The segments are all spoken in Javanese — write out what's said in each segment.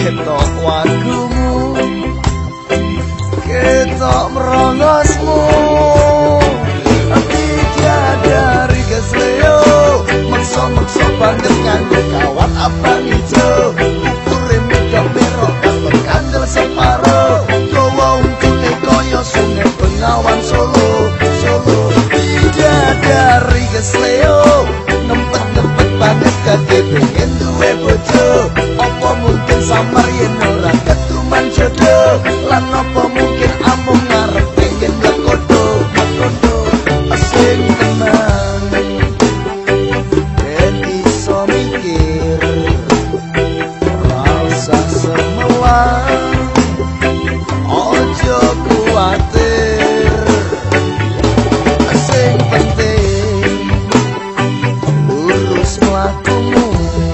ketok wagumu, ketok merongosmu. Bidadari kesleo, maksa-maksa banget nganggo kawat abang ijo. Ukure midok merok katon kandel separo, gawa untune kaya sungai Bengawan Solo. Bidadari kesleo, ngempet-ngempet banget kate pengen duwe bojo. Apa mungkin samar yen ora ketuman jodoh, lan apa mungkin amung ngarep pengen lekodo. Sing tenang ben iso mikir, ora usah semelang, ojo kuwatir. Sing penting urus mlakumu,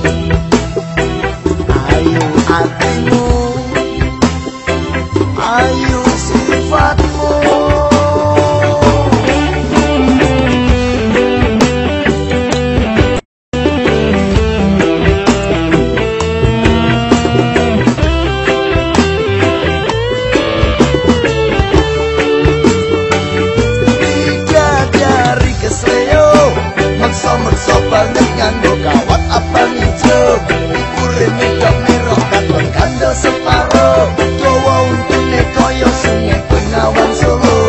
ayo atimu, ayo sifatmu. Bidadari kesleo, maksa-maksa banget nganggo kawat abang ijo. Ukure midok merok katon kandel separo, gawa untune kaya sungai Bengawan Solo.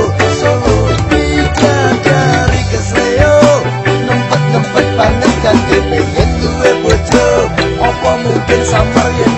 Bidadari kesleo, ngempet-ngempet banget kate pengen duwe bojo. Apa mungkin samar yen